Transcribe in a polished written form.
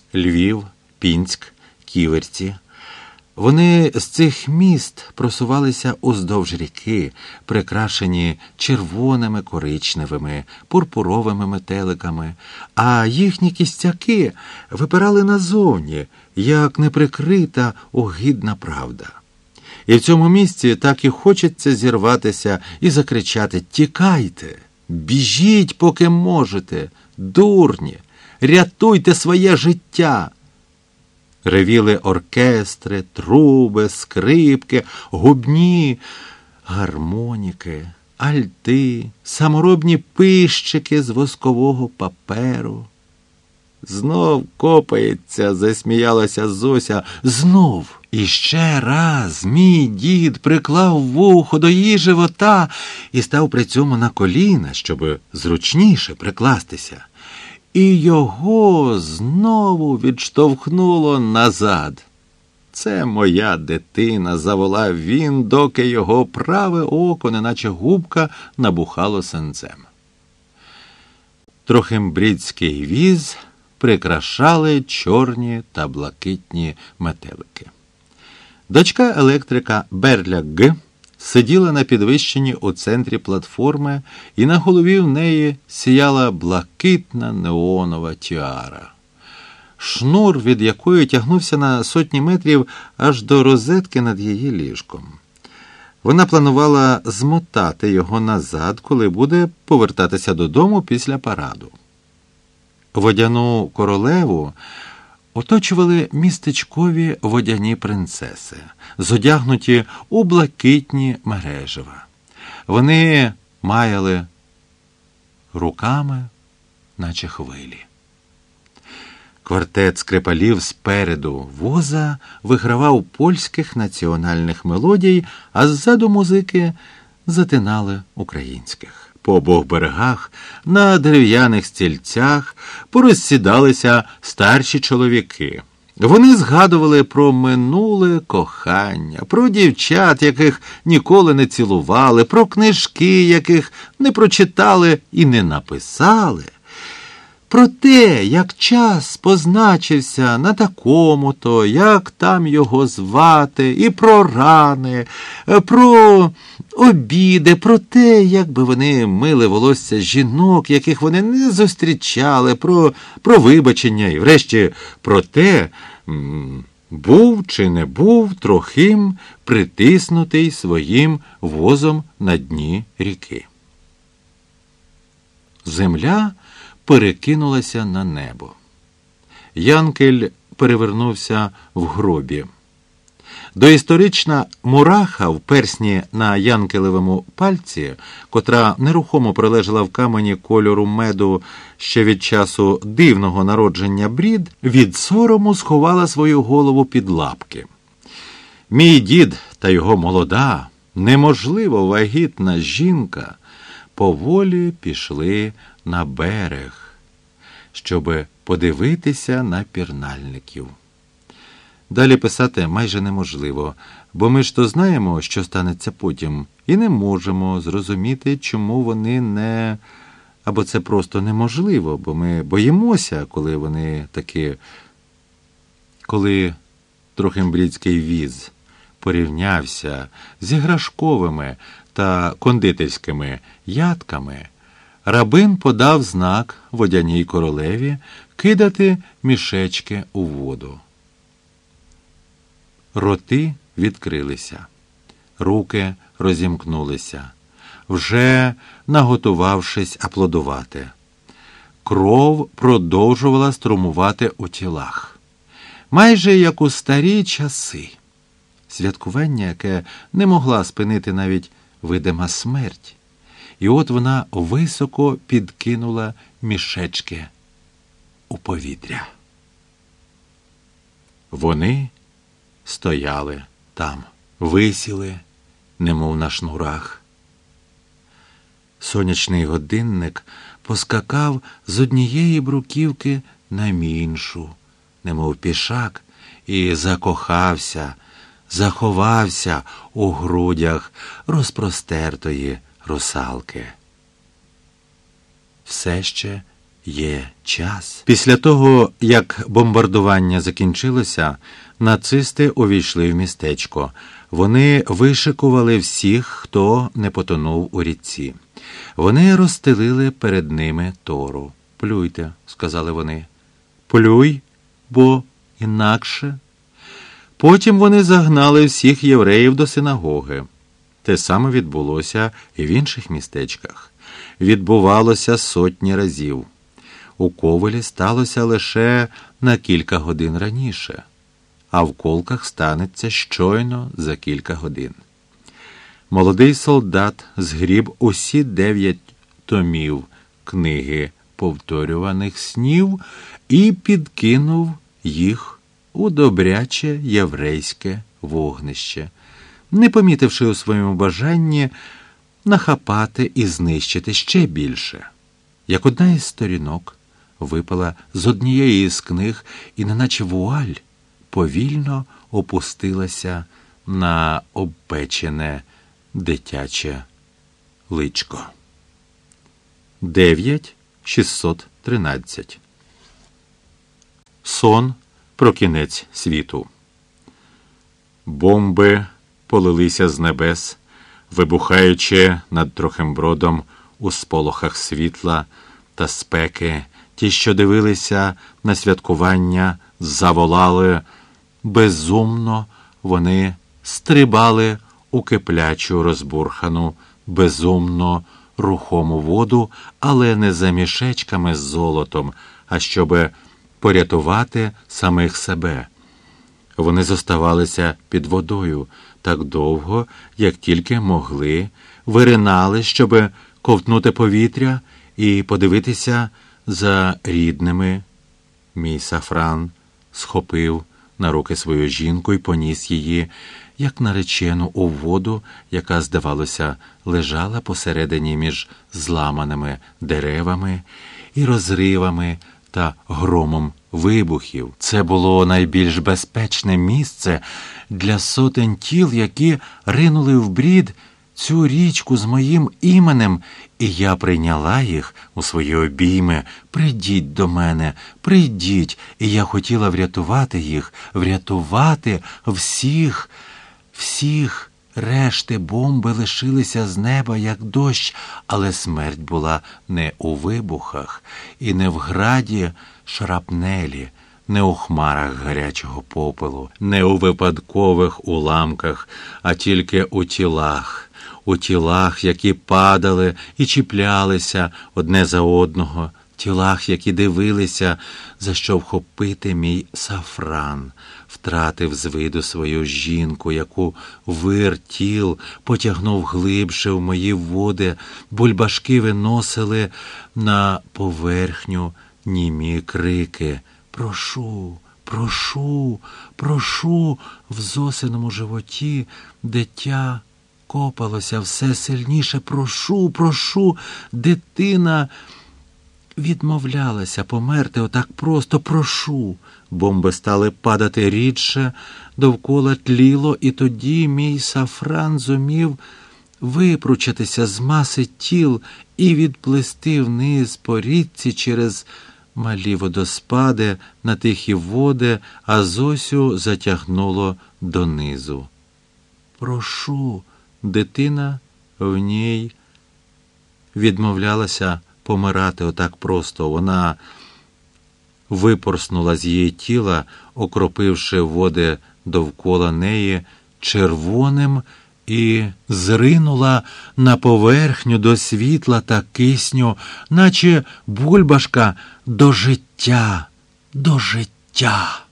Львів, Пінськ, Ківерці. Вони з цих міст просувалися уздовж ріки, прикрашені червоними, коричневими, пурпуровими метеликами, а їхні кістяки випирали назовні, як неприкрита, огидна правда. І в цьому місці так і хочеться зірватися і закричати: «Тікайте! Біжіть, поки можете! Дурні! Рятуйте своє життя!» Ревіли оркестри, труби, скрипки, губні, гармоніки, альти, саморобні пищики з воскового паперу. «Знов копається», – засміялася Зося. «Знов!» І ще раз мій дід приклав вухо до її живота і став при цьому на коліна, щоб зручніше прикластися. І його знову відштовхнуло назад. «Це моя дитина», – заволав він, доки його праве око, неначе губка, набухало синцем. Трохимбрідський віз прикрашали чорні та блакитні метелики. Дочка електрика Берля Г. сиділа на підвищенні у центрі платформи, і на голові в неї сіяла блакитна неонова тіара, шнур від якої тягнувся на сотні метрів аж до розетки над її ліжком. Вона планувала змотати його назад, коли буде повертатися додому після параду. Водяну королеву оточували містечкові водяні принцеси, зодягнуті у блакитні мережева. Вони маяли руками, наче хвилі. Квартет скрипалів спереду воза вигравав польських національних мелодій, а ззаду музики затинали українських. По обох берегах на дерев'яних стільцях порозсідалися старші чоловіки. Вони згадували про минуле кохання, про дівчат, яких ніколи не цілували, про книжки, яких не прочитали і не написали, про те, як час позначився на такому-то, як там його звати, і про рани, про обіди, про те, як би вони мили волосся жінок, яких вони не зустрічали, про вибачення і, врешті, про те, був чи не був Трохим притиснутий своїм возом на дні ріки. Земля перекинулася на небо. Янкель перевернувся в гробі. Доісторична мураха в персні на янкелевому пальці, котра нерухомо прилежала в камені кольору меду ще від часу дивного народження Брід, від сорому сховала свою голову під лапки. Мій дід та його молода, неможливо вагітна жінка поволі пішли на берег, щоби подивитися на пірнальників. Далі писати майже неможливо, бо ми ж то знаємо, що станеться потім, і не можемо зрозуміти, чому вони не... Або це просто неможливо, бо ми боїмося, коли вони такі... Коли Трохимбрідський віз порівнявся з іграшковими та кондитерськими ядками, рабин подав знак водяній королеві кидати мішечки у воду. Роти відкрилися, руки розімкнулися, вже наготувавшись аплодувати. Кров продовжувала струмувати у тілах. Майже як у старі часи. Святкування, яке не могла спинити навіть видима смерть. І от вона високо підкинула мішечки у повітря. Вони стояли там, висіли, немов на шнурах. Сонячний годинник поскакав з однієї бруківки на іншу, немов пішак, і закохався, заховався у грудях розпростертої русалки. Все ще є час. Після того, як бомбардування закінчилося, нацисти увійшли в містечко. Вони вишикували всіх, хто не потонув у річці. Вони розстелили перед ними тору. «Плюйте», – сказали вони. «Плюй, бо інакше». Потім вони загнали всіх євреїв до синагоги. Те саме відбулося і в інших містечках. Відбувалося сотні разів. У Ковелі сталося лише на кілька годин раніше, а в Колках станеться щойно за кілька годин. Молодий солдат згріб усі 9 томів книги повторюваних снів і підкинув їх у добряче єврейське вогнище, не помітивши у своєму бажанні нахапати і знищити ще більше. Як одна із сторінок випала з однієї з книг і, неначе вуаль, повільно опустилася на обпечене дитяче личко. 9.613. Сон про кінець світу. Бомби полилися з небес, вибухаючи над Трохимбродом у сполохах світла та спеки. Ті, що дивилися на святкування, заволали безумно, вони стрибали у киплячу розбурхану, безумно рухому воду, але не за мішечками з золотом, а щоби порятувати самих себе. Вони зоставалися під водою так довго, як тільки могли, виринали, щоби ковтнути повітря і подивитися за рідними. Мій Сафран схопив на руки свою жінку і поніс її, як наречену, у воду, яка, здавалося, лежала посередині між зламаними деревами і розривами та громом вибухів. Це було найбільш безпечне місце для сотень тіл, які ринули в брід цю річку з моїм іменем, і я прийняла їх у свої обійми. «Прийдіть до мене, прийдіть!» І я хотіла врятувати їх, врятувати всіх. Решти бомби лишилися з неба, як дощ, але смерть була не у вибухах і не в граді шрапнелі, не у хмарах гарячого попелу, не у випадкових уламках, а тільки у тілах, які падали і чіплялися одне за одного, тілах, які дивилися, за що вхопити мій Сафран. Втратив з виду свою жінку, яку вир тіл потягнув глибше в мої води, бульбашки виносили на поверхню німі крики «Прошу, прошу, прошу!» В Зосиному животі дитя копалося все сильніше «Прошу, прошу!» Дитина відмовлялася померти отак просто «Прошу!» Бомби стали падати рідше, довкола тліло, і тоді мій Сафран зумів випручатися з маси тіл і відплисти вниз по річці через малі водоспади на тихі води, а Зосю затягнуло донизу. «Прошу!» Дитина в ній відмовлялася помирати отак просто. Вона випорснула з її тіла, окропивши води довкола неї червоним, і зринула на поверхню до світла та кисню, наче бульбашка до життя, до життя.